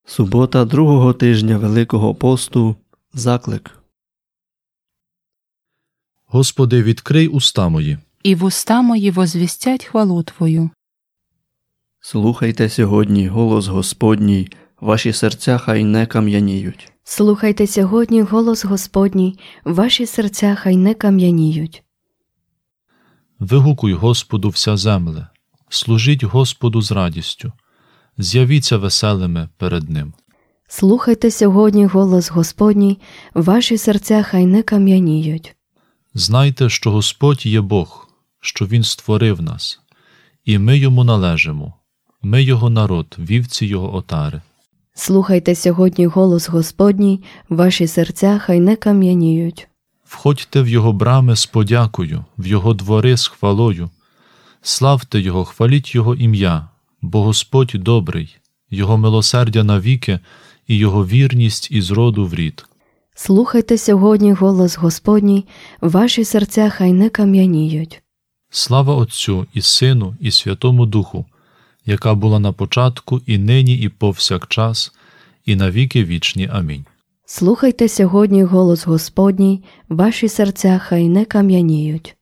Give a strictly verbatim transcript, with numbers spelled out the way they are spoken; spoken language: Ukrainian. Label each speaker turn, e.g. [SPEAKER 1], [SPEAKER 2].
[SPEAKER 1] Субота другого тижня Великого посту. Заклик.
[SPEAKER 2] Господи, відкрий уста мої.
[SPEAKER 3] І вуста мої возвістять хвалу Твою.
[SPEAKER 1] Слухайте сьогодні голос Господній, ваші серця хай не кам'яніють.
[SPEAKER 4] Слухайте сьогодні голос Господній, ваші серця хай не кам'яніють.
[SPEAKER 2] Вигукуй Господу вся земле, служіть Господу з радістю, з'явіться веселими перед Ним.
[SPEAKER 4] Слухайте сьогодні голос Господній, ваші серця хай не кам'яніють.
[SPEAKER 2] Знайте, що Господь є Бог, що Він створив нас, і ми Йому належимо, ми Його народ, вівці Його отари.
[SPEAKER 4] Слухайте сьогодні голос Господній, ваші серця хай не кам'яніють.
[SPEAKER 2] Входьте в Його брами з подякою, в Його двори з хвалою. Славте Його, хваліть Його ім'я, бо Господь добрий, Його милосердя навіки і Його вірність із роду в рід.
[SPEAKER 4] Слухайте сьогодні голос Господній, ваші серця хай не кам'яніють.
[SPEAKER 2] Слава Отцю і Сину і Святому Духу, яка була на початку, і нині, і повсякчас, і навіки вічні. Амінь.
[SPEAKER 4] Слухайте сьогодні голос Господній, ваші серця хай не кам'яніють.